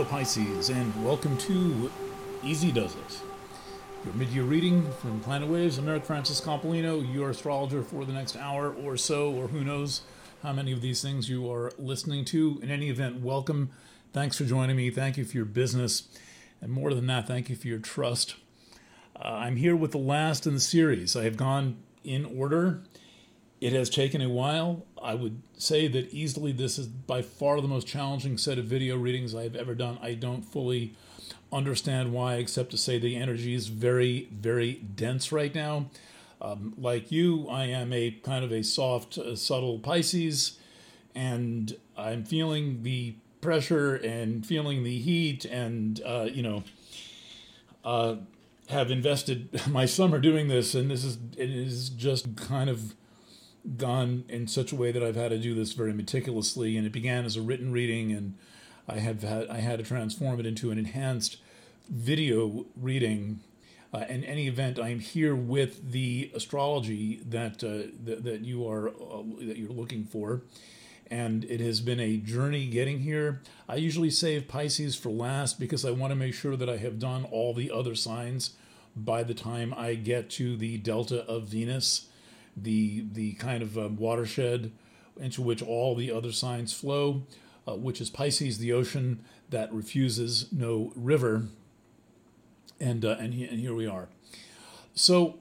Hello, Pisces, and welcome to Easy Does It, your mid-year reading from Planet Waves. I'm Eric Francis Compolino, your astrologer for the next hour or so, or who knows how many of these things you are listening to. In any event, welcome. Thanks for joining me. Thank you for your business. And more than that, thank you for your trust. I'm here with the last in the series. I have gone in order. It has taken a while. I would say that easily this is by far the most challenging set of video readings I have ever done. I don't fully understand why, except to say the energy is very, very dense right now. Like you, I am a kind of a soft, subtle Pisces, and I'm feeling the pressure and feeling the heat and, have invested my summer doing this, and it is just kind of gone in such a way that I've had to do this very meticulously. And it began as a written reading, and I had to transform it into an enhanced video reading. In any event, I am here with the astrology that you're looking for, and it has been a journey getting here. I usually save Pisces for last because I want to make sure that I have done all the other signs by the time I get to the Delta of Venus, the kind of watershed into which all the other signs flow, which is Pisces, the ocean that refuses no river, and here we are. So,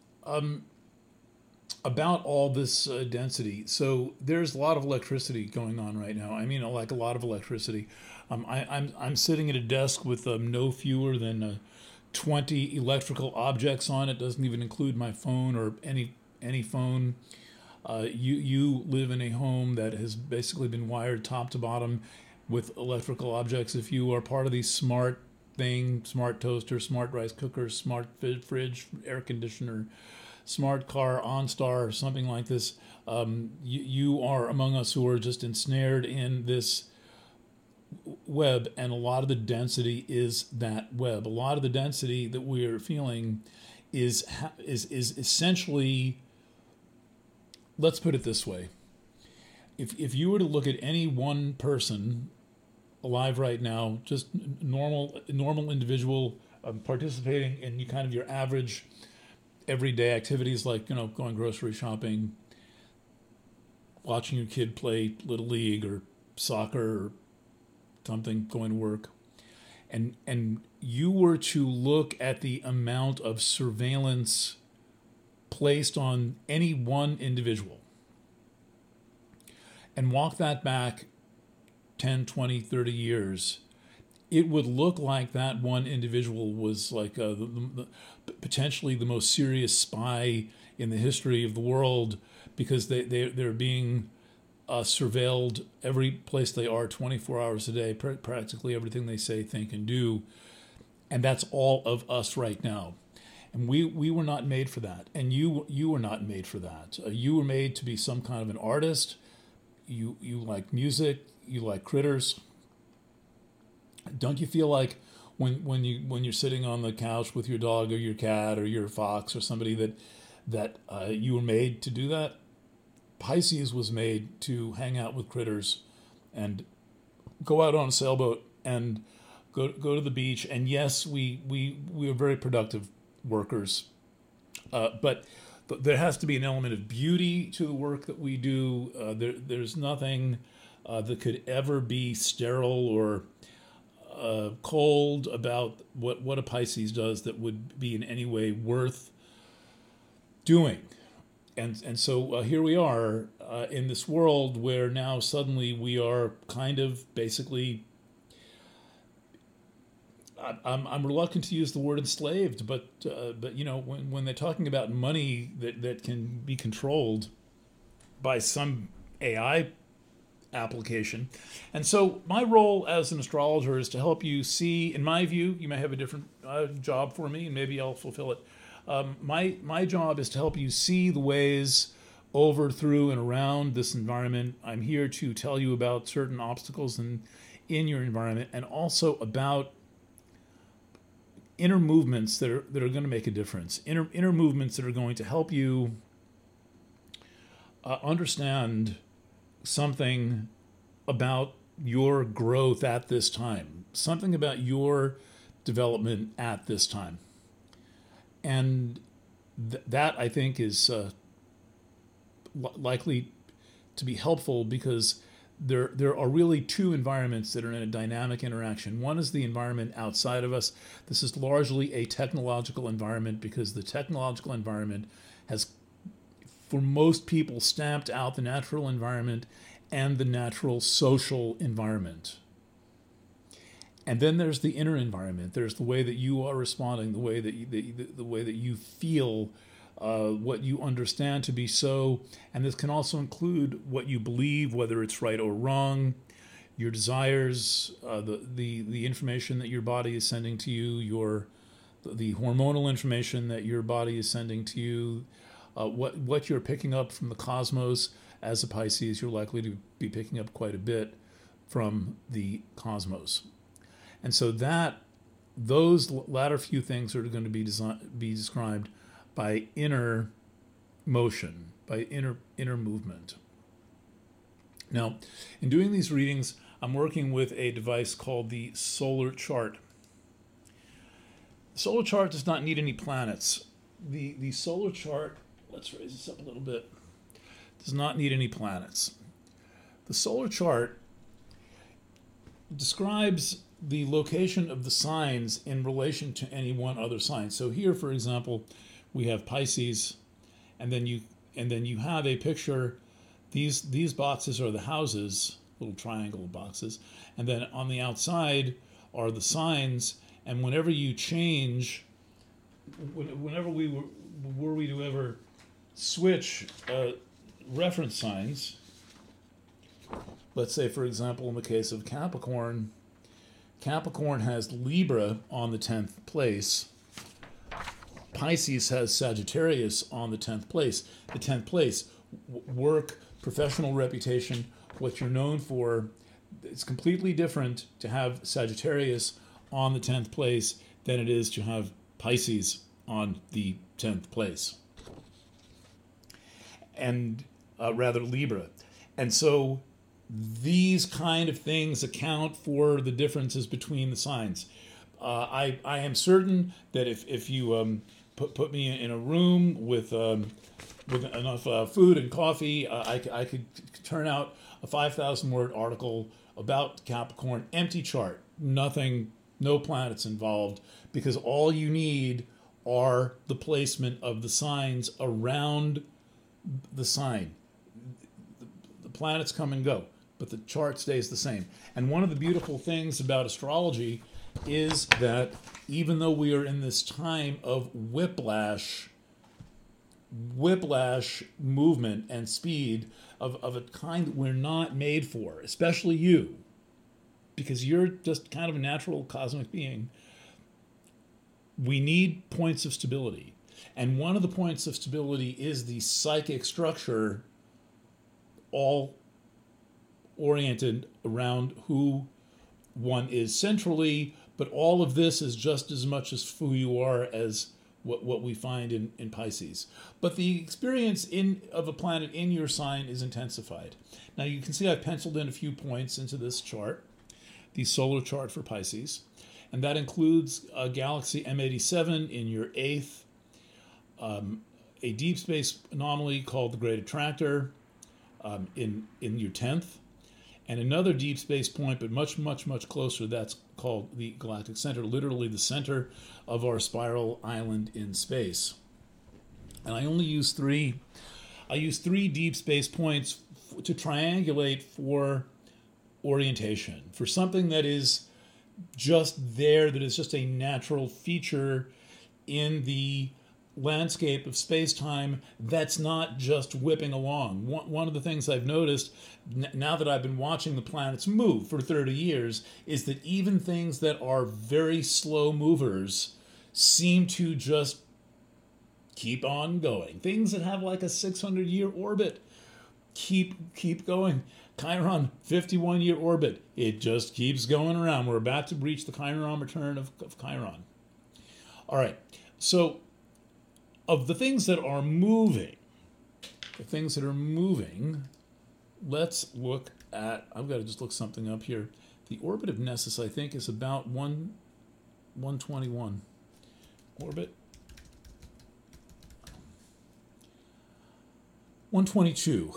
about all this density. So there's a lot of electricity going on right now. I mean, like a lot of electricity. I'm sitting at a desk with no fewer than 20 electrical objects on it. Doesn't even include my phone or any phone. You live in a home that has basically been wired top to bottom with electrical objects. If you are part of these smart thing, smart toaster, smart rice cooker, smart fridge, air conditioner, smart car, OnStar, something like this, you are among us who are just ensnared in this web, and a lot of the density is that web. A lot of the density that we're feeling is essentially, let's put it this way. If you were to look at any one person alive right now, just normal individual participating in kind of your average everyday activities like, going grocery shopping, watching your kid play Little League or soccer or something, going to work, and you were to look at the amount of surveillance placed on any one individual and walk that back 10, 20, 30 years, it would look like that one individual was like potentially the most serious spy in the history of the world, because they're being surveilled every place they are 24 hours a day, practically everything they say, think, and do. And that's all of us right now. And we were not made for that. And you were not made for that. You were made to be some kind of an artist. You like music. You like critters. Don't you feel like when you're sitting on the couch with your dog or your cat or your fox or somebody that you were made to do that? Pisces was made to hang out with critters and go out on a sailboat and go to the beach. And yes, we are very productive workers, but there has to be an element of beauty to the work that we do. There's nothing that could ever be sterile or cold about what a Pisces does that would be in any way worth doing. And so here we are in this world where now suddenly we are kind of basically, I'm reluctant to use the word enslaved, but when they're talking about money that can be controlled by some AI application. And so my role as an astrologer is to help you see, in my view, you may have a different job for me, and maybe I'll fulfill it. My job is to help you see the ways over, through, and around this environment. I'm here to tell you about certain obstacles in your environment, and also about inner movements that are going to make a difference. Inner movements that are going to help you understand something about your growth at this time, something about your development at this time. And that, I think, is likely to be helpful because there are really two environments that are in a dynamic interaction. One is the environment outside of us. This is largely a technological environment because the technological environment has, for most people, stamped out the natural environment and the natural social environment. And then there's the inner environment. There's the way that you are responding, the way that the way that you feel, what you understand to be so, and this can also include what you believe, whether it's right or wrong, your desires, the information that your body is sending to you, the hormonal information that your body is sending to you, what you're picking up from the cosmos. As a Pisces, you're likely to be picking up quite a bit from the cosmos. And so those latter few things are going to be described by inner motion, by inner movement. Now, in doing these readings, I'm working with a device called the solar chart. The solar chart does not need any planets. The solar chart, let's raise this up a little bit, does not need any planets. The solar chart describes the location of the signs in relation to any one other sign. So here, for example, we have Pisces, and then you have a picture. These boxes are the houses, little triangle boxes, and then on the outside are the signs. And whenever you change, whenever were we to ever switch reference signs, let's say, for example, in the case of Capricorn, Capricorn has Libra on the 10th place. Pisces has Sagittarius on the 10th place. The 10th place, work, professional reputation, what you're known for. It's completely different to have Sagittarius on the 10th place than it is to have Pisces on the 10th place. And rather Libra. And so these kind of things account for the differences between the signs. I am certain that if you put me in a room with enough food and coffee, I could turn out a 5,000 word article about Capricorn, empty chart, nothing, no planets involved, because all you need are the placement of the signs around the sign. The planets come and go, but the chart stays the same. And one of the beautiful things about astrology is that even though we are in this time of whiplash movement and speed of a kind that we're not made for, especially you, because you're just kind of a natural cosmic being, we need points of stability. And one of the points of stability is the psychic structure, all oriented around who one is centrally, but all of this is just as much as who you are as what we find in Pisces. But the experience of a planet in your sign is intensified. Now you can see I've penciled in a few points into this chart, the solar chart for Pisces, and that includes a galaxy M87 in your 8th, a deep space anomaly called the Great Attractor in your 10th, and another deep space point, but much, much, much closer, that's called the galactic center, literally the center of our spiral island in space. And I only use three. I use 3 deep space points to triangulate for orientation, for something that is just there, that is just a natural feature in the landscape of space-time that's not just whipping along. One of the things I've noticed now that I've been watching the planets move for 30 years is that even things that are very slow movers seem to just keep on going. Things that have like a 600-year orbit keep going. Chiron, 51-year orbit. It just keeps going around. We're about to reach the Chiron return of Chiron. All right, so of the things that are moving, let's look at, I've got to just look something up here. The orbit of Nessus, I think, is about 121. Orbit 122.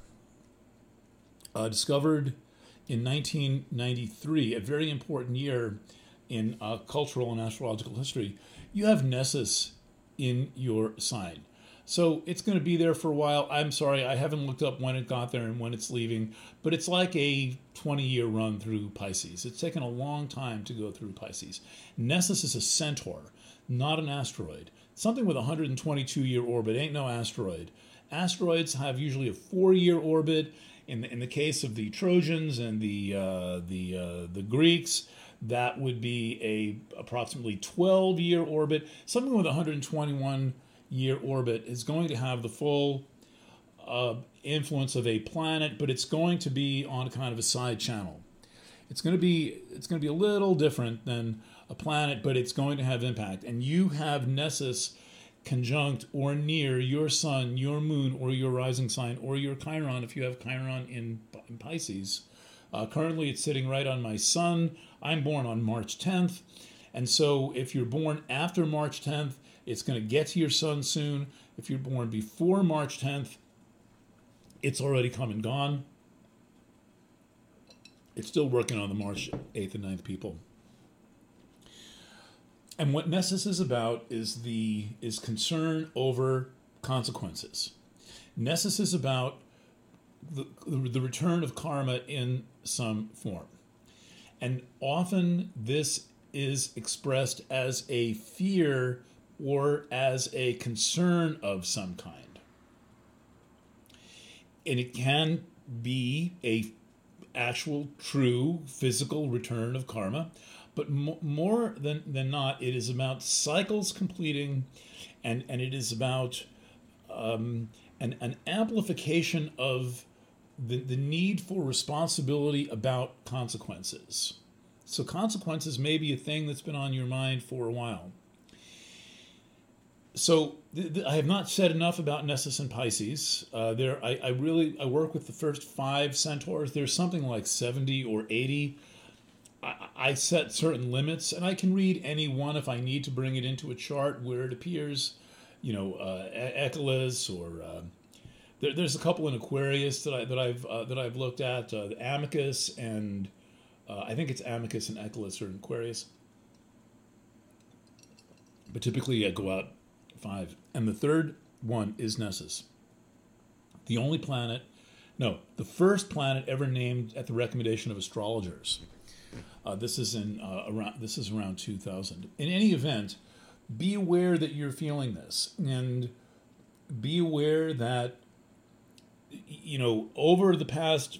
Discovered in 1993, a very important year in cultural and astrological history. You have Nessus in your sign. So it's going to be there for a while. I'm sorry, I haven't looked up when it got there and when it's leaving, but it's like a 20-year run through Pisces. It's taken a long time to go through Pisces. Nessus is a centaur, not an asteroid. Something with a 122-year orbit ain't no asteroid. Asteroids have usually a 4-year orbit. In the case of the Trojans and the Greeks, that would be a approximately 12-year orbit. Something with a 121-year orbit is going to have the full influence of a planet, but it's going to be on kind of a side channel. It's going to be a little different than a planet, but it's going to have impact. And you have Nessus conjunct or near your sun, your moon, or your rising sign, or your Chiron if you have Chiron in Pisces. Currently, it's sitting right on my sun. I'm born on March 10th. And so if you're born after March 10th, it's going to get to your sun soon. If you're born before March 10th, it's already come and gone. It's still working on the March 8th and 9th people. And what Nessus is about is concern over consequences. Nessus is about the return of karma in some form. And often this is expressed as a fear or as a concern of some kind. And it can be a actual, true, physical return of karma. But more than not, it is about cycles completing, and it is about an amplification of the need for responsibility about consequences. So consequences may be a thing that's been on your mind for a while. So I have not said enough about Nessus and Pisces. I work with the first 5 centaurs. There's something like 70 or 80. I set certain limits, and I can read any one if I need to bring it into a chart where it appears, Echolus, or there's a couple in Aquarius that I've looked at, the Amicus, and I think it's Amicus and Echolus are in Aquarius. But typically I go out 5, and the third one is Nessus. The first planet ever named at the recommendation of astrologers. This is around 2000. In any event, be aware that you're feeling this, and be aware that over the past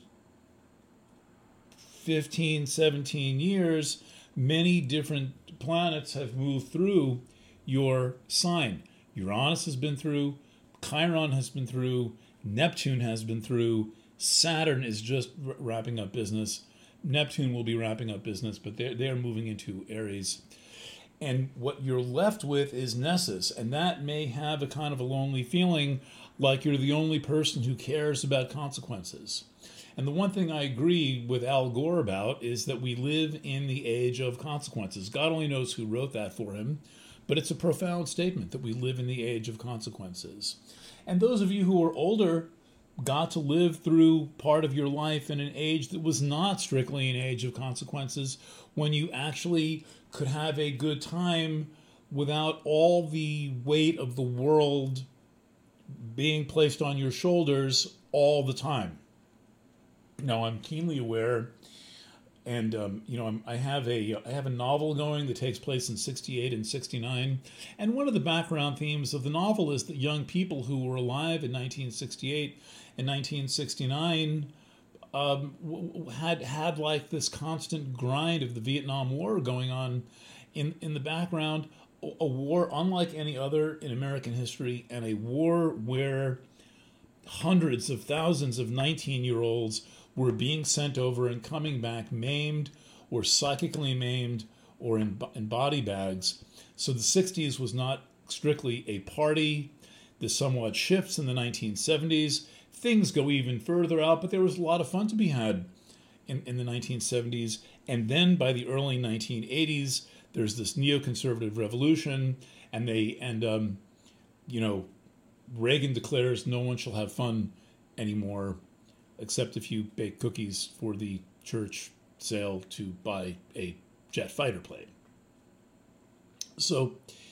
15, 17 years, many different planets have moved through your sign. Uranus has been through, Chiron has been through, Neptune has been through, Saturn is just wrapping up business. Neptune will be wrapping up business, but they're moving into Aries. And what you're left with is Nessus, and that may have a kind of a lonely feeling, like you're the only person who cares about consequences. And the one thing I agree with Al Gore about is that we live in the age of consequences. God only knows who wrote that for him, but it's a profound statement that we live in the age of consequences. And those of you who are older got to live through part of your life in an age that was not strictly an age of consequences, when you actually could have a good time without all the weight of the world being placed on your shoulders all the time. Now, I'm keenly aware, and I have a novel going that takes place in 68 and 69, and one of the background themes of the novel is that young people who were alive in 1968 and 1969 had like this constant grind of the Vietnam War going on in the background, a war unlike any other in American history, and a war where hundreds of thousands of 19-year-olds were being sent over and coming back maimed or psychically maimed or in body bags. So the 60s was not strictly a party. This somewhat shifts in the 1970s. things go even further out, but there was a lot of fun to be had in the 1970s. And then by the early 1980s, there's this neoconservative revolution, and Reagan declares no one shall have fun anymore, except if you bake cookies for the church sale to buy a jet fighter plane. So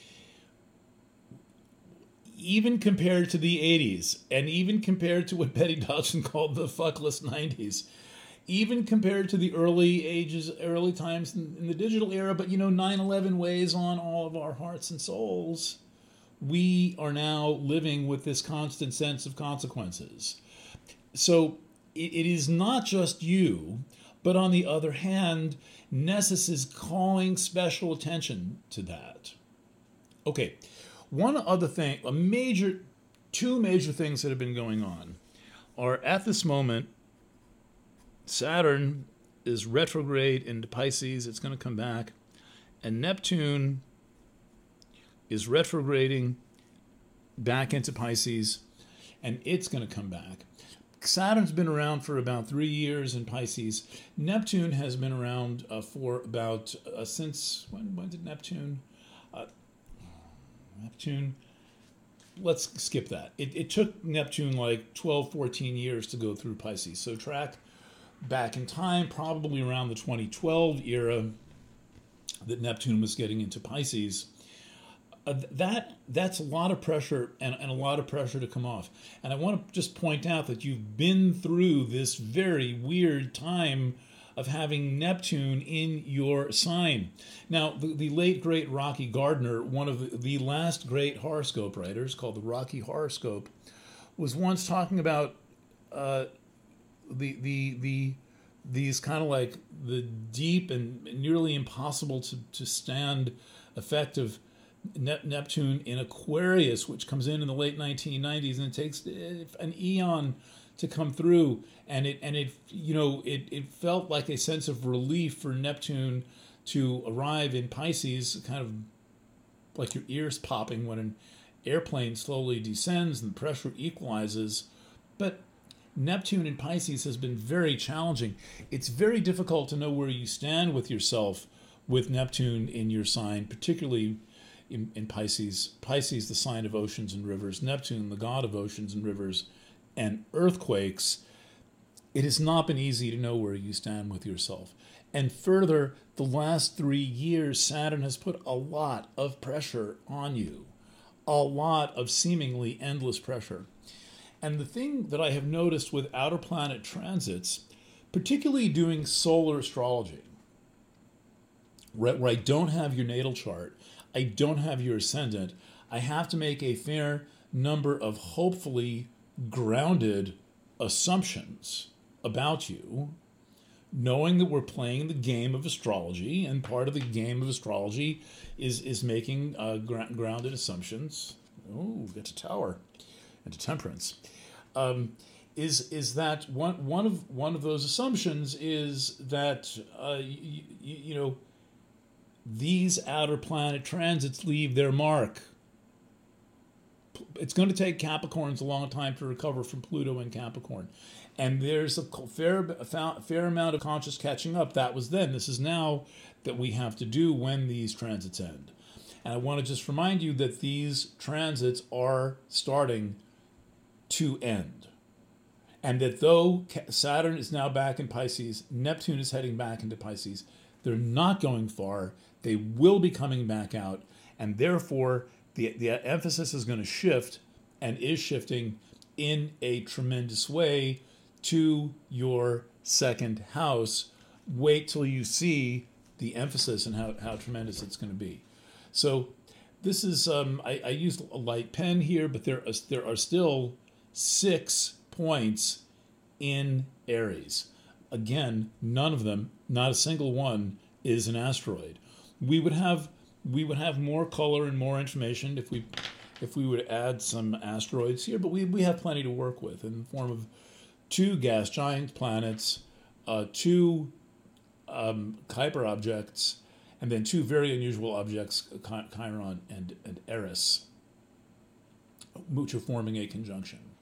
even compared to the 80s, and even compared to what Betty Dodson called the fuckless 90s, even compared to the early times in the digital era, but 9/11 weighs on all of our hearts and souls. We are now living with this constant sense of consequences. So it is not just you, but on the other hand, Nessus is calling special attention to that. Okay, one other thing, two major things that have been going on are, at this moment, Saturn is retrograde into Pisces. It's going to come back. And Neptune is retrograding back into Pisces, and it's going to come back. Saturn's been around for about 3 years in Pisces. Neptune has been around for about, since, when did Neptune? Let's skip that. It took Neptune like 12, 14 years to go through Pisces. So track back in time, probably around the 2012 era that Neptune was getting into Pisces. That's a lot of pressure and a lot of pressure to come off. And I want to just point out that you've been through this very weird time of having Neptune in your sign. Now, the late, great Rocky Gardner, one of the last great horoscope writers, called the Rocky Horoscope, was once talking about these kind of like the deep and nearly impossible to stand effect of Neptune in Aquarius, which comes in the late 1990s, and it takes an eon to come through, and it felt like a sense of relief for Neptune to arrive in Pisces, kind of like your ears popping when an airplane slowly descends and the pressure equalizes. But Neptune in Pisces has been very challenging. It's very difficult to know where you stand with yourself with Neptune in your sign, particularly in Pisces. Pisces, the sign of oceans and rivers. Neptune, the god of oceans and rivers and earthquakes. It has not been easy to know where you stand with yourself. And further, the last 3 years, Saturn has put a lot of pressure on you. A lot of seemingly endless pressure. And the thing that I have noticed with outer planet transits, particularly doing solar astrology, where I don't have your natal chart, I don't have your ascendant, I have to make a fair number of hopefully grounded assumptions about you, knowing that we're playing the game of astrology, and part of the game of astrology is making grounded assumptions. Oh, get to Tower, into Temperance. Is that one of those assumptions is that these outer planet transits leave their mark. It's going to take Capricorns a long time to recover from Pluto and Capricorn. And there's a fair amount of conscious catching up. That was then. This is now that we have to do when these transits end. And I want to just remind you that these transits are starting to end. And that though Saturn is now back in Pisces, Neptune is heading back into Pisces, they're not going far. They will be coming back out. And therefore, the emphasis is going to shift, and is shifting in a tremendous way, to your second house. Wait till you see the emphasis and how tremendous it's going to be. So this is, I used a light pen here, but there are still 6 points in Aries. Again, none of them, not a single one, is an asteroid. We would have more color and more information if we would add some asteroids here, but we have plenty to work with in the form of 2 gas giant planets, 2 Kuiper objects, and then 2 very unusual objects, Chiron and Eris, which are forming a conjunction.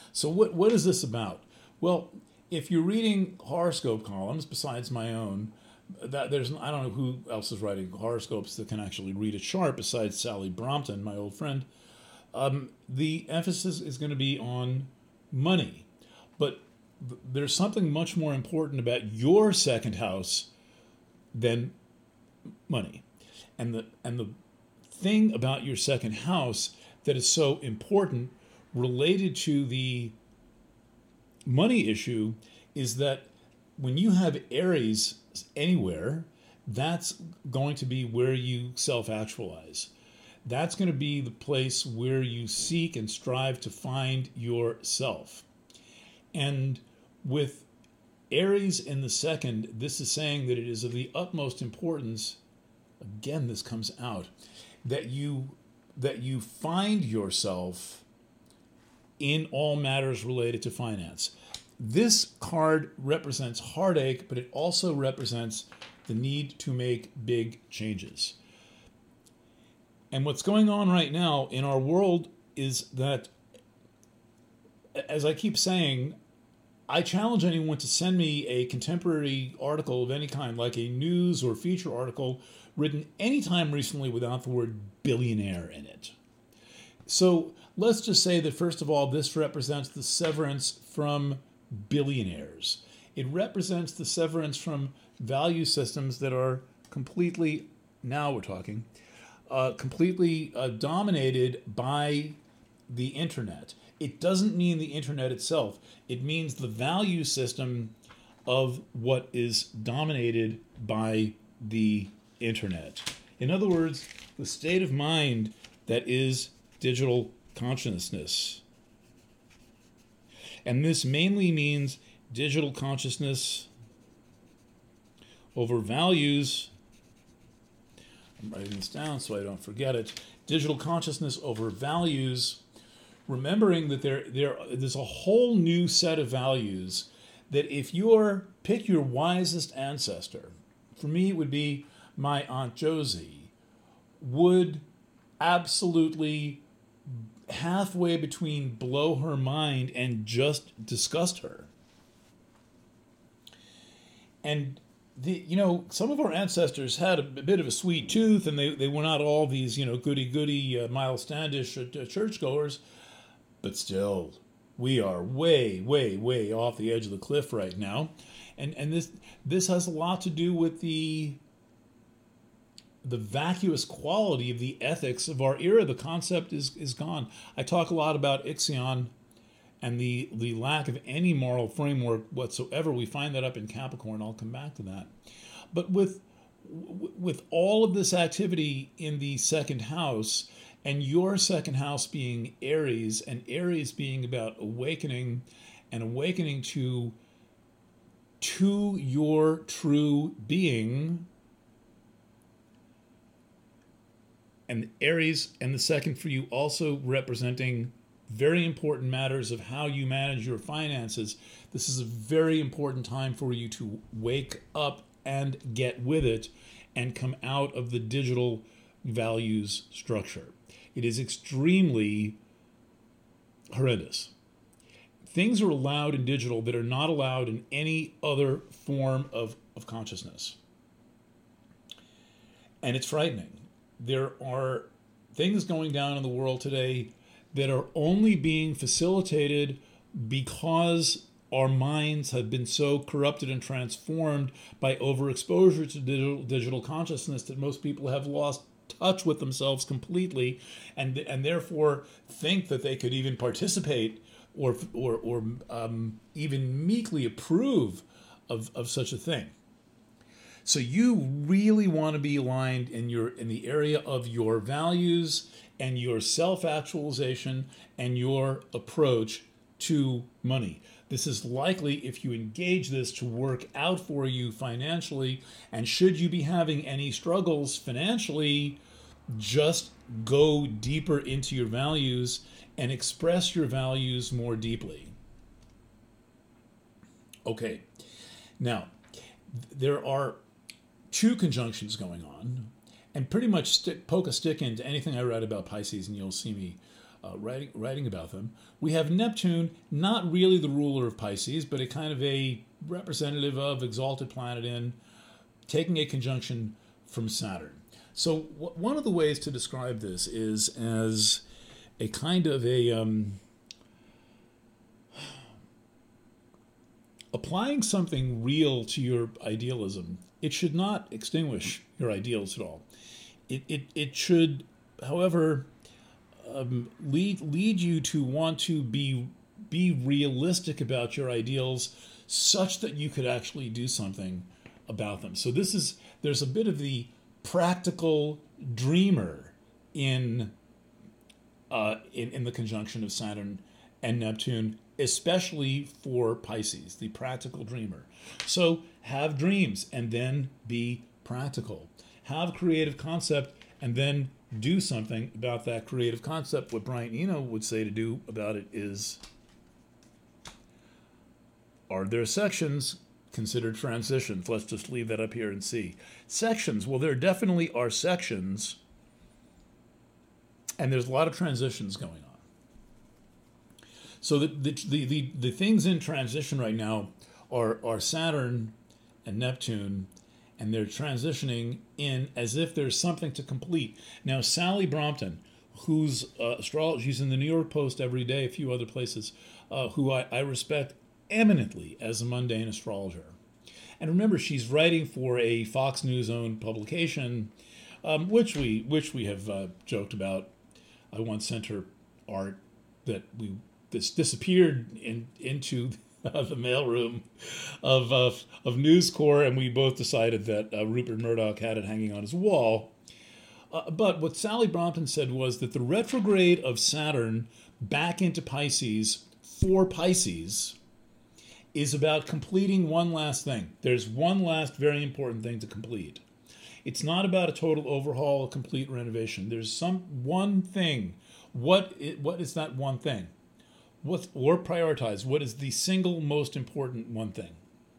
So what is this about? Well, if you're reading horoscope columns besides my own, that there's I don't know who else is writing horoscopes that can actually read it sharp besides Sally Brompton, my old friend. The emphasis is going to be on money, but there's something much more important about your second house than money, and the thing about your second house that is so important related to the money issue is that when you have Aries anywhere, that's going to be where you self-actualize. That's going to be the place where you seek and strive to find yourself. And with Aries in the second, this is saying that it is of the utmost importance, again, this comes out, that you find yourself in all matters related to finance. This card represents heartache, but it also represents the need to make big changes. And what's going on right now in our world is that, as I keep saying, I challenge anyone to send me a contemporary article of any kind, like a news or feature article written anytime recently without the word billionaire in it. So let's just say that, first of all, this represents the severance from billionaires. It represents the severance from value systems that are completely, now we're talking, completely dominated by the internet. It doesn't mean the internet itself. It means the value system of what is dominated by the internet. In other words, the state of mind that is digital consciousness. And this mainly means digital consciousness over values. I'm writing this down so I don't forget it. Digital consciousness over values, remembering that there's a whole new set of values that if pick your wisest ancestor, for me it would be my Aunt Josie, would absolutely halfway between blow her mind and just disgust her. And some of our ancestors had a bit of a sweet tooth, and they were not all these, goody-goody Miles Standish churchgoers, but still, we are way, way, way off the edge of the cliff right now. And this has a lot to do with the vacuous quality of the ethics of our era. The concept is gone. I talk a lot about Ixion and the lack of any moral framework whatsoever. We find that up in Capricorn. I'll come back to that. But with all of this activity in the second house, and your second house being Aries, and Aries being about awakening and awakening to your true being, and Aries and the second for you also representing very important matters of how you manage your finances. This is a very important time for you to wake up and get with it and come out of the digital values structure. It is extremely horrendous. Things are allowed in digital that are not allowed in any other form of consciousness. And it's frightening. There are things going down in the world today that are only being facilitated because our minds have been so corrupted and transformed by overexposure to digital consciousness that most people have lost touch with themselves completely, and therefore think that they could even participate or even meekly approve of such a thing. So you really want to be aligned in the area of your values and your self-actualization and your approach to money. This is likely, if you engage this, to work out for you financially. And should you be having any struggles financially, just go deeper into your values and express your values more deeply. Okay, now, there are two conjunctions going on, and pretty much poke a stick into anything I write about Pisces, and you'll see me writing about them. We have Neptune, not really the ruler of Pisces, but a kind of a representative of exalted planet in taking a conjunction from Saturn. So one of the ways to describe this is as a kind of a applying something real to your idealism. It should not extinguish your ideals at all. It should, however, lead you to want to be realistic about your ideals, such that you could actually do something about them. So there's a bit of the practical dreamer in the conjunction of Saturn and Neptune, especially for Pisces, the practical dreamer. So have dreams and then be practical. Have creative concept and then do something about that creative concept. What Brian Eno would say to do about it is, are there sections? Consider transitions. Let's just leave that up here and see. Sections, well, there definitely are sections, and there's a lot of transitions going on. So the things in transition right now are Saturn and Neptune, and they're transitioning in as if there's something to complete. Now, Sally Brompton, whose astrology, she's in the New York Post every day, a few other places, who I respect eminently as a mundane astrologer. And remember, she's writing for a Fox News-owned publication, which we have joked about. I once sent her art that this disappeared into the mailroom of News Corp, and we both decided that Rupert Murdoch had it hanging on his wall. But what Sally Brompton said was that the retrograde of Saturn back into Pisces for Pisces is about completing one last thing. There's one last very important thing to complete. It's not about a total overhaul, a complete renovation. There's one thing. What is that one thing? Or prioritize. What is the single most important one thing?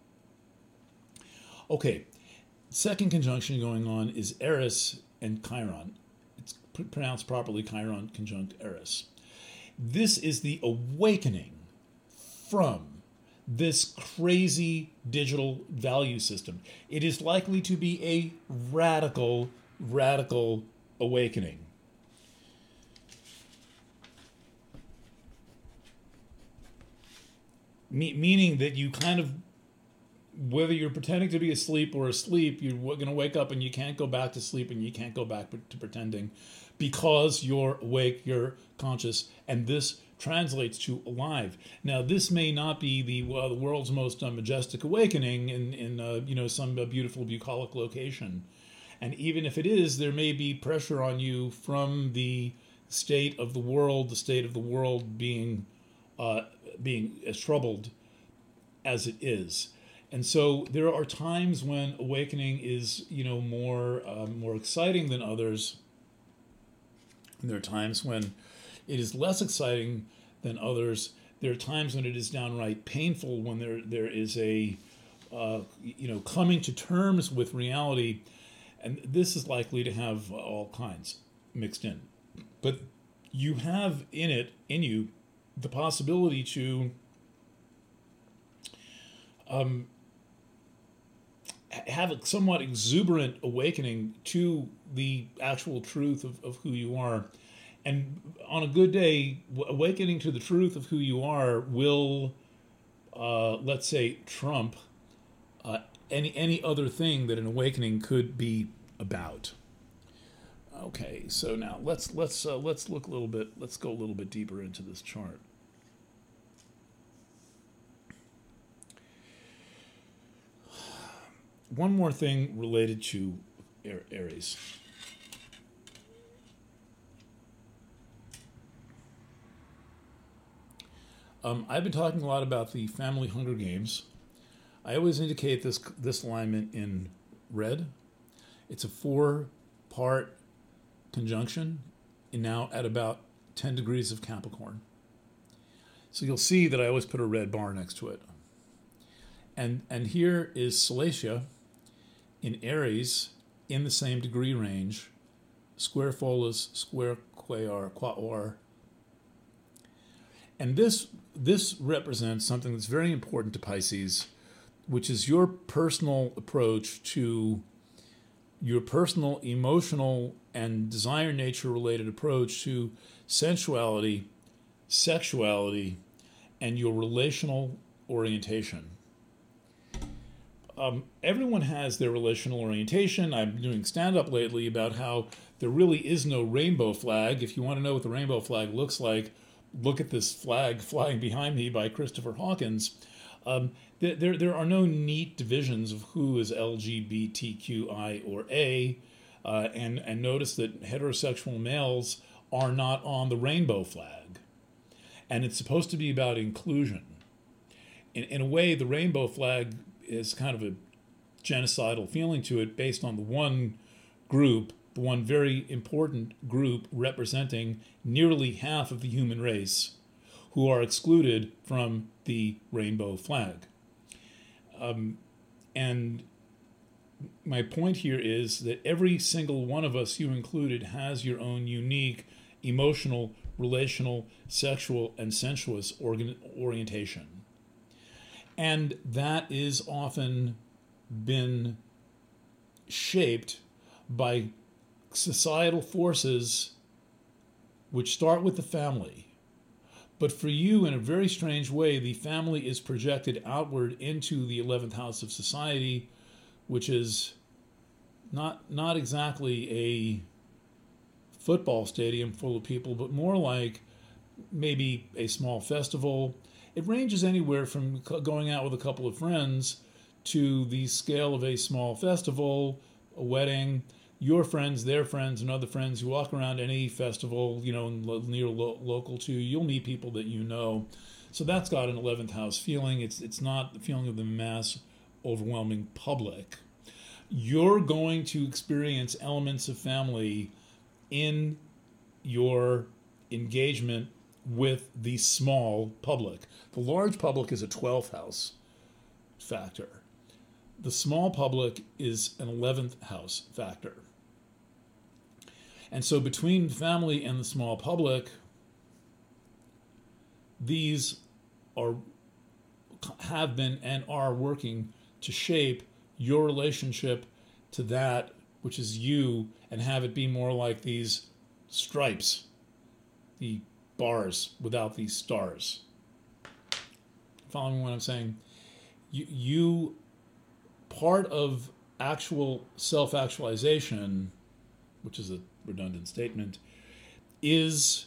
Okay, second conjunction going on is Eris and Chiron. It's pronounced properly Chiron conjunct Eris. This is the awakening from this crazy digital value system. It is likely to be a radical awakening. Meaning that you kind of, whether you're pretending to be asleep or asleep, you're going to wake up and you can't go back to sleep and you can't go back to pretending, because you're awake, you're conscious, and this translates to alive. Now, this may not be the world's most majestic awakening in some beautiful bucolic location, and even if it is, there may be pressure on you from the state of the world being as troubled as it is. And so there are times when awakening is more exciting than others, and there are times when it is less exciting than others. There are times when it is downright painful, when there is a coming to terms with reality, and this is likely to have all kinds mixed in. But you have in you the possibility to have a somewhat exuberant awakening to the actual truth of who you are. And on a good day, awakening to the truth of who you are will, let's say, trump any other thing that an awakening could be about. Okay, so now let's look a little bit. Let's go a little bit deeper into this chart. One more thing related to Aries. I've been talking a lot about the family Hunger Games. I always indicate this alignment in red. It's a 4-part conjunction, and now at about 10 degrees of Capricorn. So you'll see that I always put a red bar next to it. And here is Salacia in Aries in the same degree range, square Pholus, square Quaoar, And this represents something that's very important to Pisces, which is your personal approach to your personal emotional and desire nature related approach to sensuality, sexuality, and your relational orientation. Everyone has their relational orientation. I'm doing stand-up lately about how there really is no rainbow flag. If you want to know what the rainbow flag looks like, look at this flag flying behind me by Christopher Hawkins. There are no neat divisions of who is LGBTQI or A, and notice that heterosexual males are not on the rainbow flag. And it's supposed to be about inclusion. In a way, the rainbow flag is kind of a genocidal feeling to it based on the one group, the one very important group representing nearly half of the human race who are excluded from the rainbow flag. And my point here is that every single one of us, you included, has your own unique emotional, relational, sexual, and sensuous orientation. And that is often been shaped by societal forces which start with the family. But for you, in a very strange way, the family is projected outward into the 11th house of society, which is not exactly a football stadium full of people, but more like maybe a small festival. It ranges anywhere from going out with a couple of friends to the scale of a small festival, a wedding, your friends, their friends, and other friends. You walk around any festival, near local to you, you'll meet people that you know. So that's got an 11th house feeling. It's not the feeling of the mass, overwhelming public. You're going to experience elements of family in your engagement with the small public. The large public is a 12th house factor. The small public is an 11th house factor. And so between family and the small public, these have been and are working to shape your relationship to that which is you, and have it be more like these stripes, the bars without these stars. Following what I'm saying? You part of actual self-actualization, which is a redundant statement, is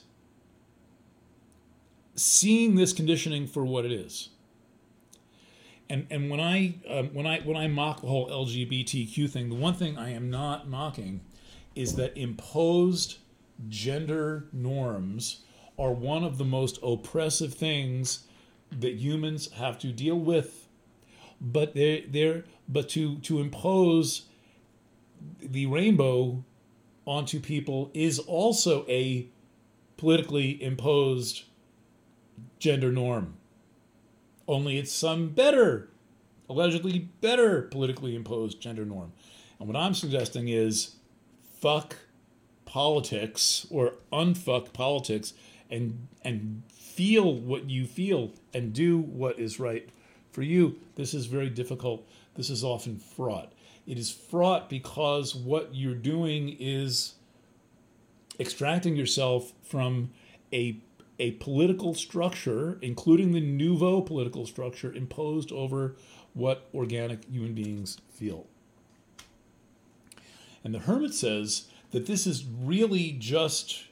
seeing this conditioning for what it is. And when I mock the whole LGBTQ thing, the one thing I am not mocking is that imposed gender norms are one of the most oppressive things that humans have to deal with. But to impose the rainbow onto people is also a politically imposed gender norm. Only it's some better, allegedly better politically imposed gender norm. And what I'm suggesting is fuck politics, or unfuck politics, and feel what you feel and do what is right for you. This is very difficult. This is often fraught. It is fraught because what you're doing is extracting yourself from a political structure, including the nouveau political structure imposed over what organic human beings feel. And the Hermit says that this is really just,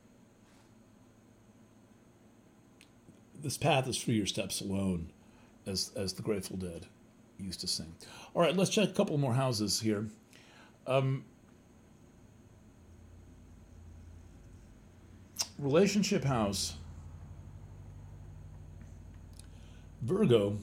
this path is for your steps alone, as the Grateful Dead used to sing. All right, let's check a couple more houses here. Relationship house. Virgo.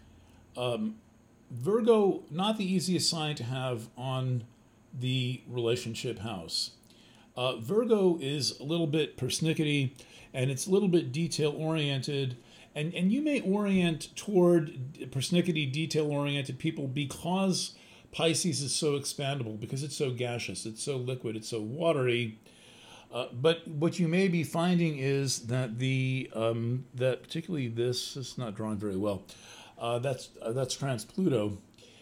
Virgo, not the easiest sign to have on the relationship house. Virgo is a little bit persnickety, and it's a little bit detail-oriented, and you may orient toward persnickety, detail-oriented people because Pisces is so expandable, because it's so gaseous, it's so liquid, it's so watery. But what you may be finding is that that particularly this is not drawn very well. That's trans Pluto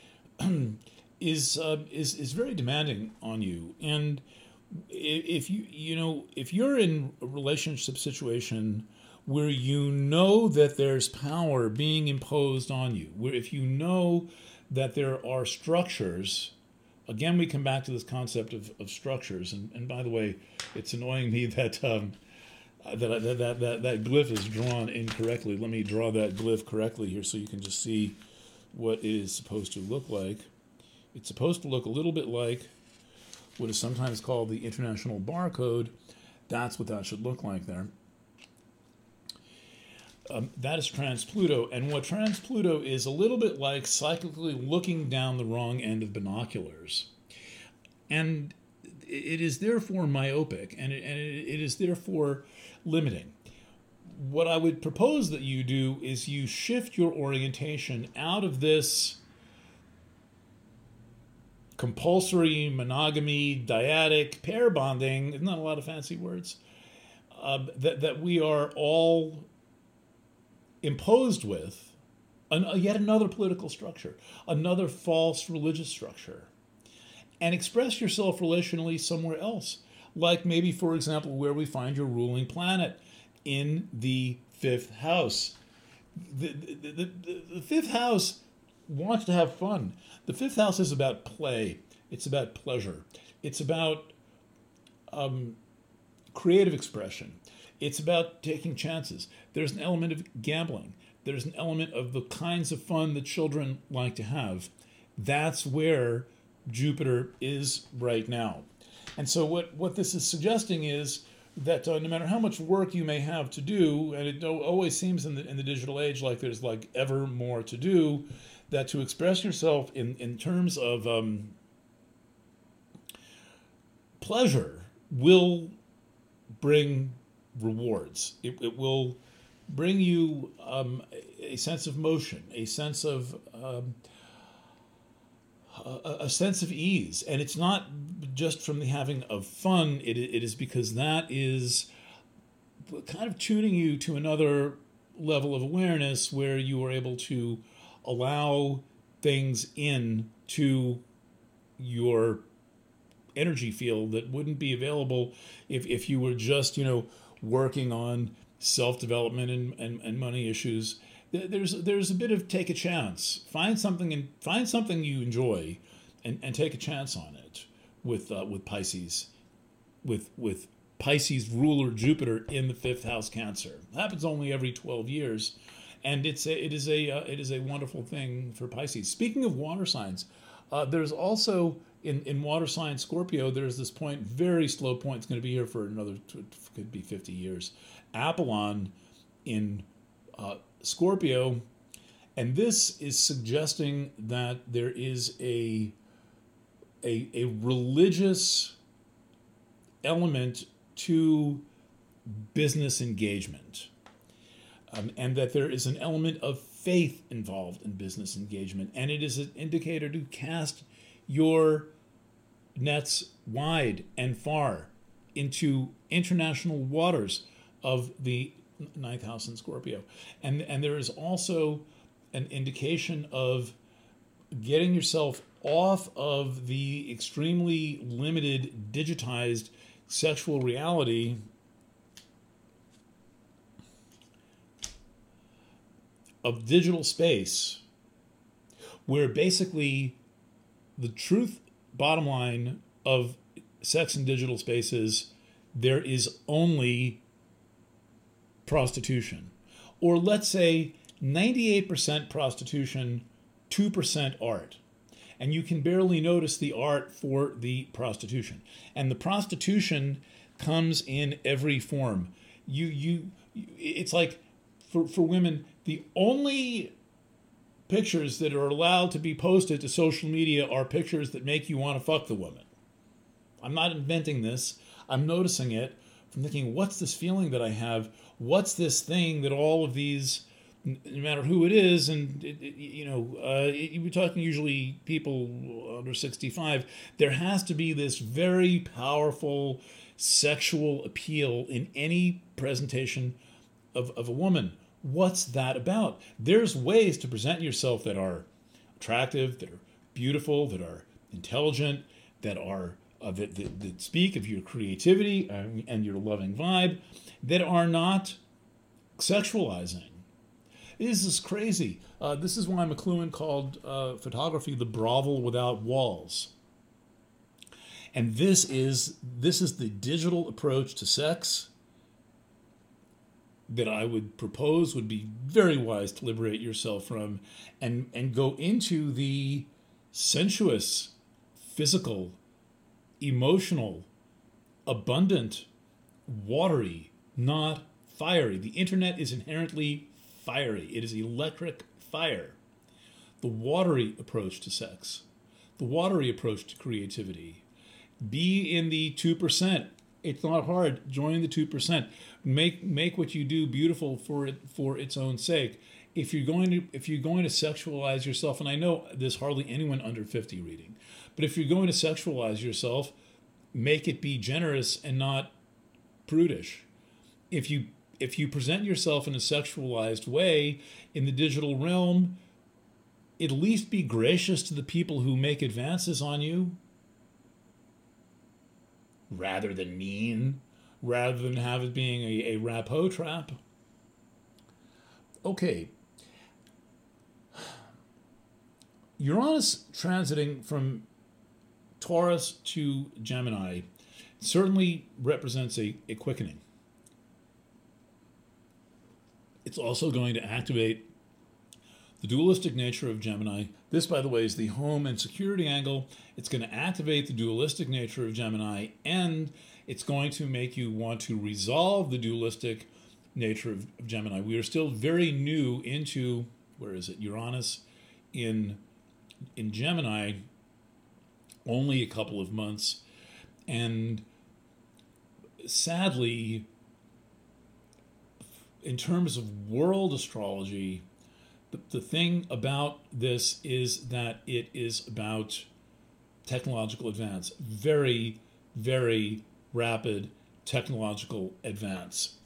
is very demanding on you, and if if you're in a relationship situation where you know that there's power being imposed on you, where if you know that there are structures. Again, we come back to this concept of structures, and by the way, it's annoying me that that glyph is drawn incorrectly. Let me draw that glyph correctly here, so you can just see what it is supposed to look like. It's supposed to look a little bit like what is sometimes called the International Barcode. That's what that should look like there. That is trans Pluto, and what trans Pluto is a little bit like cyclically looking down the wrong end of binoculars, and it is therefore myopic, and it is therefore limiting. What I would propose that you do is you shift your orientation out of this compulsory monogamy, dyadic, pair bonding. Isn't that a lot of fancy words? That we are all imposed with yet another political structure, another false religious structure, and express yourself relationally somewhere else. Like maybe, for example, where we find your ruling planet in the fifth house. The fifth house wants to have fun. The fifth house is about play. It's about pleasure. It's about creative expression. It's about taking chances. There's an element of gambling. There's an element of the kinds of fun that children like to have. That's where Jupiter is right now. And so what this is suggesting is that no matter how much work you may have to do, and it always seems in the digital age like there's like ever more to do, that to express yourself in terms of pleasure will bring rewards. It will bring you a sense of motion, a sense of ease, and it's not just from the having of fun. It is because that is kind of tuning you to another level of awareness where you are able to allow things in to your energy field that wouldn't be available if you were just working on self-development and money issues. There's a bit of take a chance. Find something you enjoy, and take a chance on it with Pisces, with Pisces ruler Jupiter in the fifth house Cancer. It happens only every 12 years, and it is a wonderful thing for Pisces. Speaking of water signs, there's also in water sign Scorpio, there's this point, very slow point. It's going to be here for another, could be 50 years. Apollon in Scorpio, and this is suggesting that there is a religious element to business engagement, and that there is an element of faith involved in business engagement, and it is an indicator to cast your nets wide and far into international waters of the ninth house in Scorpio. And there is also an indication of getting yourself off of the extremely limited, digitized sexual reality of digital space, where basically the truth bottom line of sex in digital spaces, there is only prostitution. Or let's say 98% prostitution, 2% art. And you can barely notice the art for the prostitution. And the prostitution comes in every form. It's like for women, the only pictures that are allowed to be posted to social media are pictures that make you want to fuck the woman. I'm not inventing this. I'm noticing it. I'm thinking, what's this feeling that I have? What's this thing that all of these no matter who it is, and you're talking usually people under 65, there has to be this very powerful sexual appeal in any presentation of a woman. What's that about? There's ways to present yourself that are attractive, that are beautiful, that are intelligent, that are that speak of your creativity and your loving vibe, that are not sexualizing. This is crazy. This is why McLuhan called photography the brothel without walls. And this is the digital approach to sex that I would propose would be very wise to liberate yourself from, and go into the sensuous, physical, emotional, abundant, watery, not fiery. The internet is inherently fiery. It is electric fire. The watery approach to sex, the watery approach to creativity. Be in the 2%. It's not hard. Join the 2%. Make what you do beautiful for its own sake. If you're going to sexualize yourself, and I know there's hardly anyone under 50 reading, but if you're going to sexualize yourself, make it be generous and not prudish. If you present yourself in a sexualized way in the digital realm, at least be gracious to the people who make advances on you, rather than mean, rather than have it being a rapo trap. Okay. Uranus transiting from Taurus to Gemini certainly represents a quickening. It's also going to activate the dualistic nature of Gemini. This, by the way, is the home and security angle. It's going to activate the dualistic nature of Gemini, and it's going to make you want to resolve the dualistic nature of Gemini. We are still very new into, Uranus in Gemini, only a couple of months. And sadly, in terms of world astrology, the thing about this is that it is about technological advance. Very, very rapid technological advance.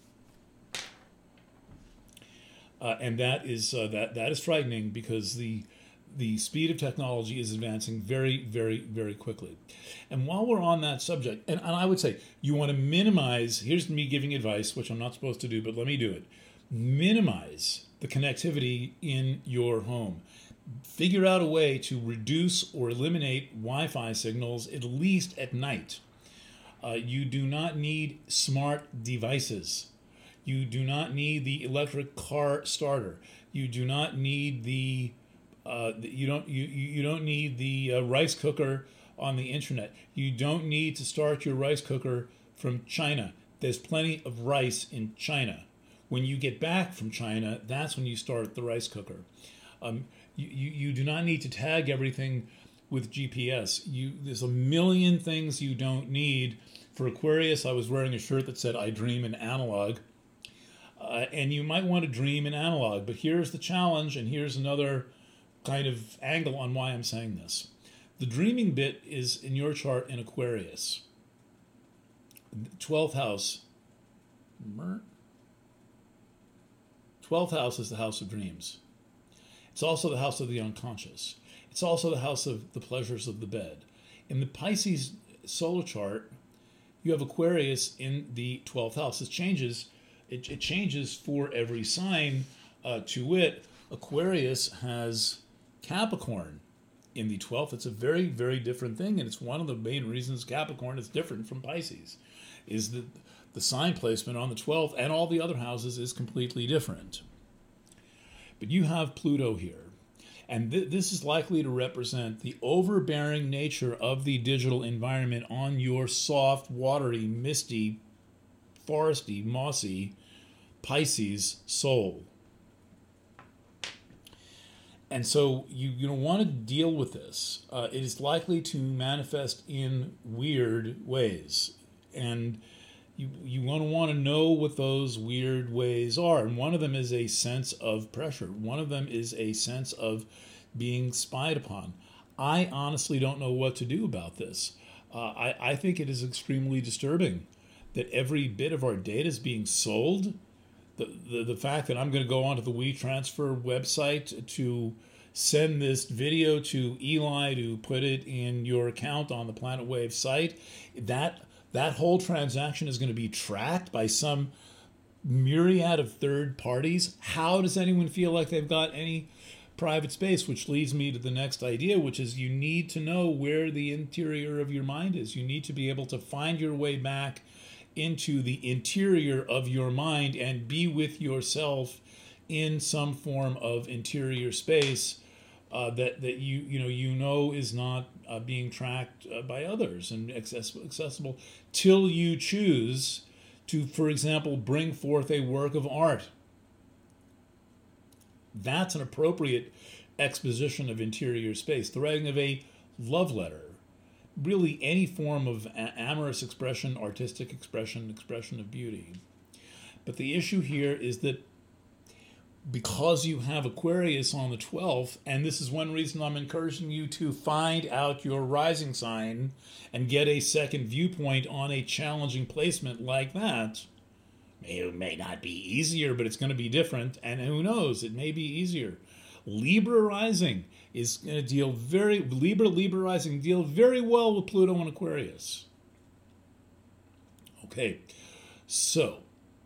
And that is frightening, because the speed of technology is advancing very, very, very quickly. And while we're on that subject, and I would say you want to minimize, here's me giving advice, which I'm not supposed to do, but let me do it. Minimize the connectivity in your home. Figure out a way to reduce or eliminate Wi-Fi signals, at least at night. You do not need smart devices. You do not need the electric car starter. You do not need the you don't need the rice cooker on the internet. You don't need to start your rice cooker from China. There's plenty of rice in China. When you get back from China, that's when you start the rice cooker. You do not need to tag everything with GPS. There's a million things you don't need. For Aquarius, I was wearing a shirt that said, "I dream in analog." And you might want to dream in analog, but here's the challenge, and here's another kind of angle on why I'm saying this. The dreaming bit is in your chart in Aquarius. 12th house. 12th house is the house of dreams. It's also the house of the unconscious. It's also the house of the pleasures of the bed. In the Pisces solar chart, you have Aquarius in the 12th house. It changes for every sign. To wit, Aquarius has Capricorn in the 12th. It's a very, very different thing, and it's one of the main reasons Capricorn is different from Pisces, is that the sign placement on the 12th and all the other houses is completely different. But you have Pluto here, and this is likely to represent the overbearing nature of the digital environment on your soft, watery, misty, foresty, mossy Pisces soul. And so you want to deal with this. It is likely to manifest in weird ways. And you want to know what those weird ways are. And one of them is a sense of pressure. One of them is a sense of being spied upon. I honestly don't know what to do about this. I think it is extremely disturbing that every bit of our data is being sold. The fact that I'm going to go onto the WeTransfer website to send this video to Eli to put it in your account on the Planet Wave site, that whole transaction is going to be tracked by some myriad of third parties. How does anyone feel like they've got any private space? Which leads me to the next idea, which is you need to know where the interior of your mind is. You need to be able to find your way back into the interior of your mind and be with yourself in some form of interior space that you know is not being tracked by others and accessible till you choose to, for example, bring forth a work of art. That's an appropriate exposition of interior space. The writing of a love letter, really any form of amorous expression, artistic expression, expression of beauty. But the issue here is that because you have Aquarius on the 12th, and this is one reason I'm encouraging you to find out your rising sign and get a second viewpoint on a challenging placement like that. It may not be easier, but it's going to be different, and who knows, it may be easier. Libra rising is going to Libra rising deal very well with Pluto and Aquarius. Okay, so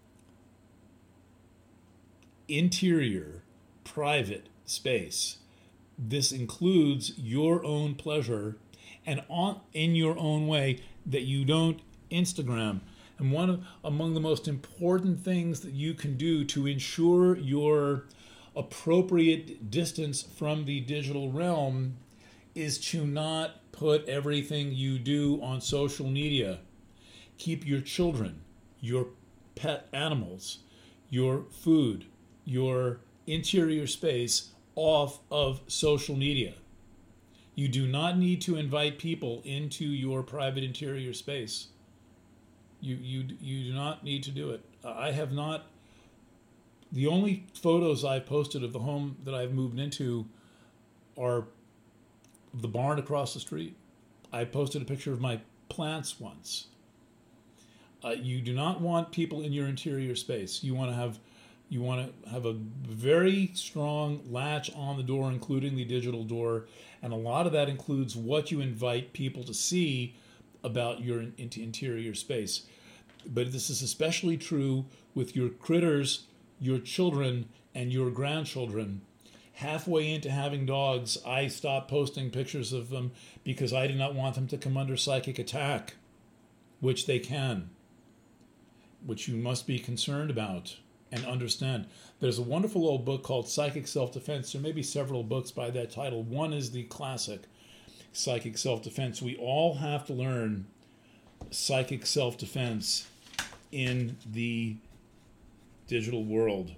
interior, private space. This includes your own pleasure and in your own way that you don't Instagram. And among the most important things that you can do to ensure your appropriate distance from the digital realm is to not put everything you do on social media. Keep your children, your pet animals, your food, your interior space off of social media. You do not need to invite people into your private interior space. You do not need to do it. I have not. The only photos I've posted of the home that I've moved into are the barn across the street. I posted a picture of my plants once. You do not want people in your interior space. You want to have a very strong latch on the door, including the digital door, and a lot of that includes what you invite people to see about your interior space. But this is especially true with your critters, your children, and your grandchildren. Halfway into having dogs, I stopped posting pictures of them because I did not want them to come under psychic attack, which they can, which you must be concerned about and understand. There's a wonderful old book called Psychic Self-Defense. There may be several books by that title. One is the classic, Psychic Self-Defense. We all have to learn psychic self-defense in the digital world.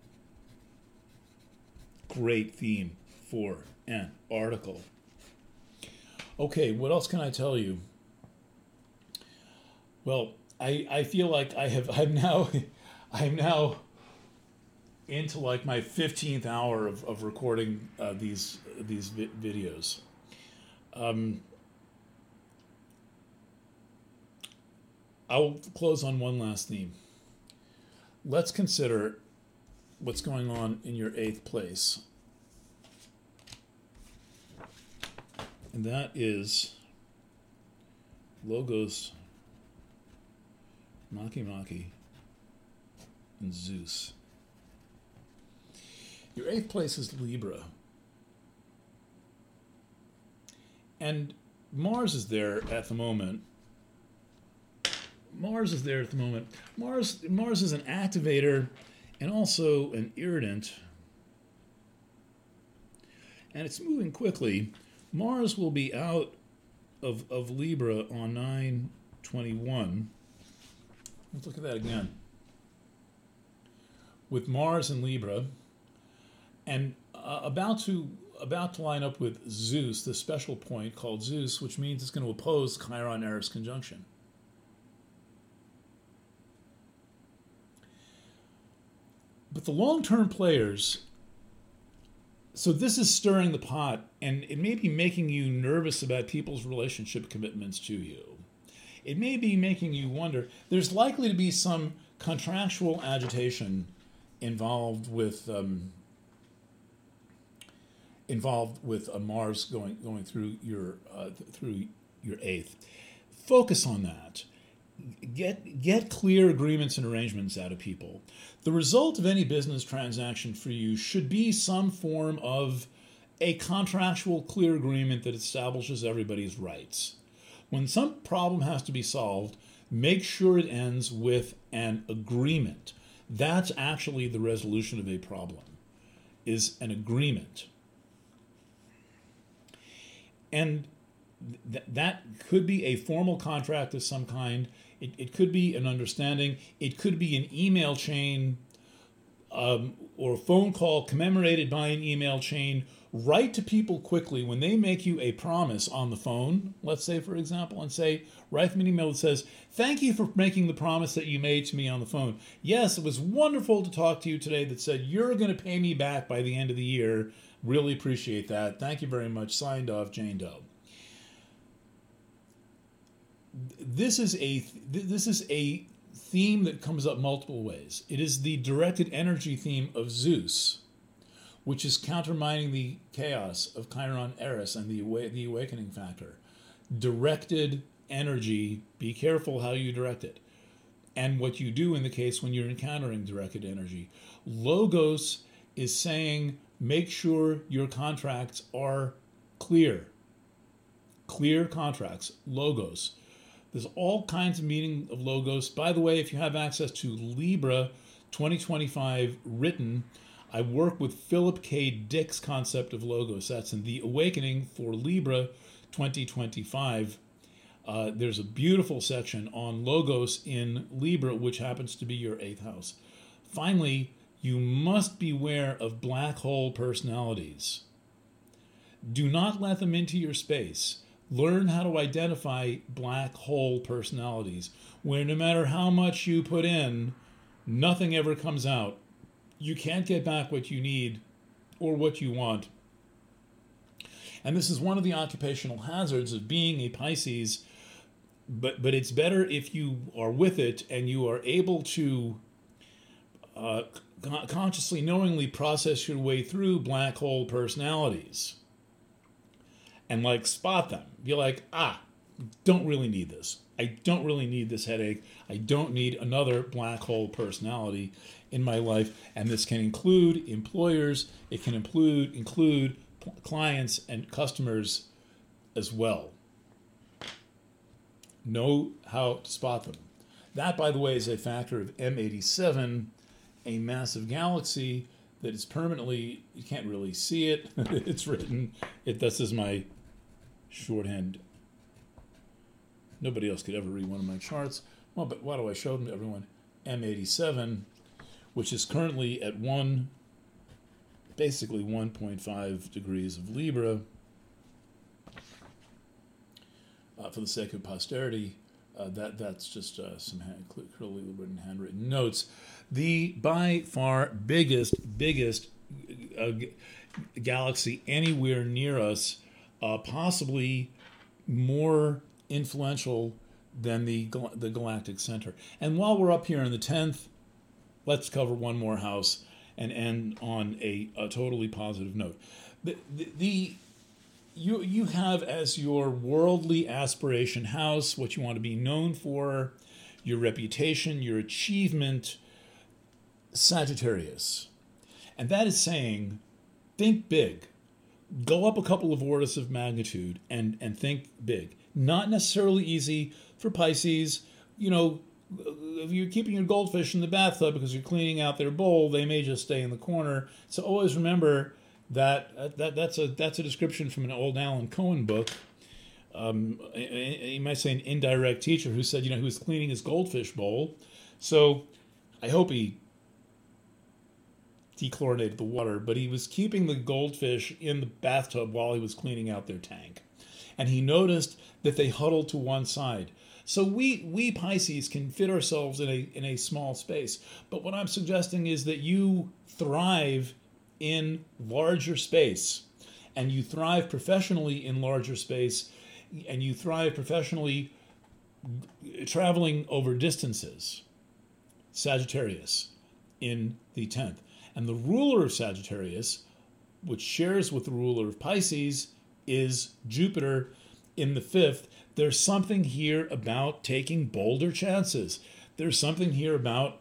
Great theme for an article. Okay, what else can I tell you? Well, I feel like I'm now into like my 15th hour of recording these videos. I'll close on one last theme. Let's consider what's going on in your 8th place. And that is Logos, Maki, and Zeus. Your 8th place is Libra. And Mars is there at the moment. Mars is an activator and also an irritant. And it's moving quickly. Mars will be out of Libra on 9/21. Let's look at that again. With Mars in Libra, and about to line up with Zeus, the special point called Zeus, which means it's going to oppose Chiron Eris conjunction. But the long-term players, so this is stirring the pot, and it may be making you nervous about people's relationship commitments to you. It may be making you wonder. There's likely to be some contractual agitation involved with Mars going through your eighth. Focus on that. Get clear agreements and arrangements out of people. The result of any business transaction for you should be some form of a contractual clear agreement that establishes everybody's rights. When some problem has to be solved, make sure it ends with an agreement. That's actually the resolution of a problem, is an agreement. And that could be a formal contract of some kind. It could be an understanding. It could be an email chain or a phone call commemorated by an email chain. Write to people quickly when they make you a promise on the phone, let's say, for example, and say, write them an email that says, thank you for making the promise that you made to me on the phone. Yes, it was wonderful to talk to you today that said you're going to pay me back by the end of the year. Really appreciate that. Thank you very much. Signed off, Jane Doe. This is a theme that comes up multiple ways. It is the directed energy theme of Zeus, which is countermining the chaos of Chiron Eris and the awakening factor. Directed energy, be careful how you direct it. And what you do in the case when you're encountering directed energy. Logos is saying, make sure your contracts are clear. Clear contracts, logos. There's all kinds of meaning of logos. By the way, if you have access to Libra 2025 written, I work with Philip K. Dick's concept of logos. That's in The Awakening for Libra 2025. There's a beautiful section on logos in Libra, which happens to be your 8th house. Finally, you must beware of black hole personalities. Do not let them into your space. Learn how to identify black hole personalities, where no matter how much you put in, nothing ever comes out. You can't get back what you need or what you want. And this is one of the occupational hazards of being a Pisces, but it's better if you are with it and you are able to consciously, knowingly process your way through black hole personalities and spot them. Be like, don't really need this. I don't really need this headache. I don't need another black hole personality in my life. And this can include employers. It can include clients and customers as well. Know how to spot them. That, by the way, is a factor of M87, a massive galaxy that is permanently, you can't really see it. It's written, this is my shorthand. Nobody else could ever read one of my charts. Well, but why do I show them to everyone? M87, which is currently at basically 1.5 degrees of Libra. For the sake of posterity, that's just some clearly written handwritten notes. The by far biggest galaxy anywhere near us, possibly more influential than the galactic center. And while we're up here in the 10th, let's cover one more house and end on a totally positive note. You have as your worldly aspiration house what you want to be known for, your reputation, your achievement, Sagittarius. And that is saying, think big. Go up a couple of orders of magnitude and think big. Not necessarily easy for Pisces. If you're keeping your goldfish in the bathtub because you're cleaning out their bowl, they may just stay in the corner. So always remember that's a description from an old Alan Cohen book. You might say an indirect teacher who said, he was cleaning his goldfish bowl. So I hope he dechlorinated the water, but he was keeping the goldfish in the bathtub while he was cleaning out their tank. and he noticed that they huddled to one side. So we Pisces can fit ourselves in a small space. But what I'm suggesting is that you thrive in larger space, and you thrive professionally in larger space, and you thrive professionally traveling over distances. Sagittarius in the 10th. And the ruler of Sagittarius, which shares with the ruler of Pisces, is Jupiter in the 5th. There's something here about taking bolder chances. There's something here about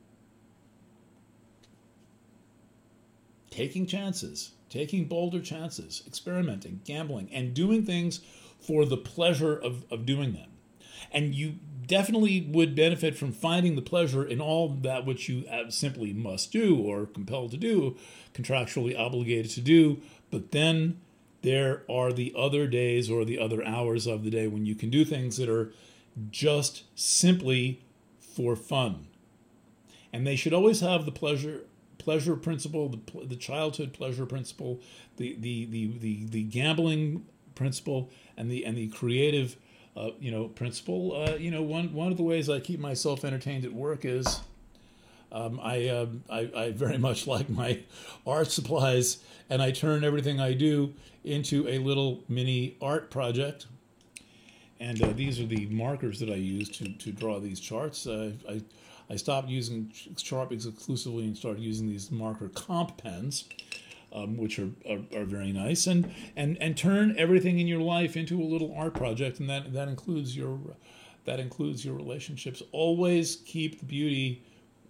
taking chances, taking bolder chances, experimenting, gambling, and doing things for the pleasure of doing them. And you definitely would benefit from finding the pleasure in all that which you simply must do or compelled to do, contractually obligated to do. But then there are the other days or the other hours of the day when you can do things that are just simply for fun. And they should always have the pleasure principle, the childhood pleasure principle, the gambling principle, and the creative principle. One of the ways I keep myself entertained at work is I very much like my art supplies, and I turn everything I do into a little mini art project. And these are the markers that I use to draw these charts. I stopped using Sharpies exclusively and started using these marker comp pens, which are very nice, and turn everything in your life into a little art project, and that includes your relationships. Always keep the beauty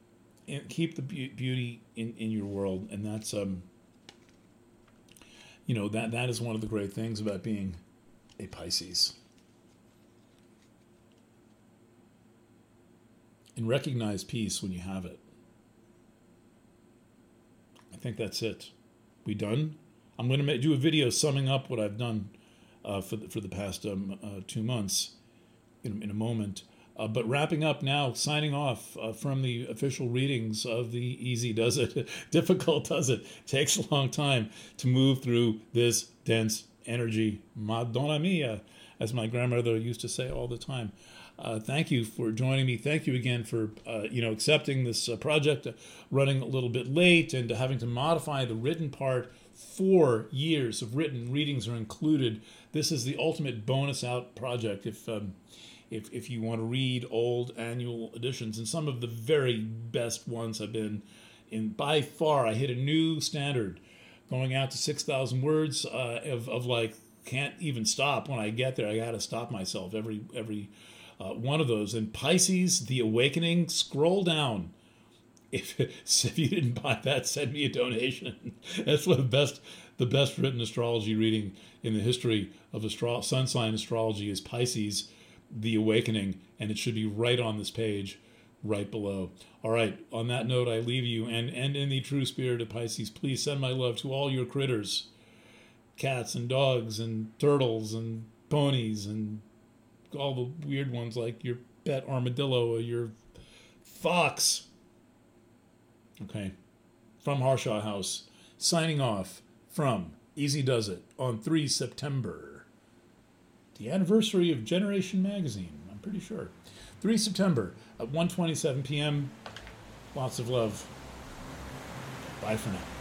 in your world, and that's that is one of the great things about being a Pisces. And recognize peace when you have it. I think that's it. We done? I'm going to do a video summing up what I've done for the past 2 months in a moment. But wrapping up now, signing off from the official readings of the Easy Does It. Difficult Does It. Takes a long time to move through this dense energy. Madonna mia, as my grandmother used to say all the time. Thank you for joining me. Thank you again for accepting this project, running a little bit late and having to modify the written part. 4 years of written readings are included. This is the ultimate bonus out project if you want to read old annual editions. And some of the very best ones have been in. By far, I hit a new standard, going out to 6,000 words of like, can't even stop. When I get there, I got to stop myself every one of those. And Pisces, The Awakening, scroll down. If you didn't buy that, send me a donation. That's one of the best written astrology reading in the history of sun sign astrology is Pisces, The Awakening, and it should be right on this page, right below. All right, on that note, I leave you, and in the true spirit of Pisces, please send my love to all your critters, cats and dogs and turtles and ponies and all the weird ones like your pet armadillo or your fox. Okay. From Harshaw House, signing off from Easy Does It on 3 September. The anniversary of Generation Magazine, I'm pretty sure. 3 September at 1:27 p.m. Lots of love. Bye for now.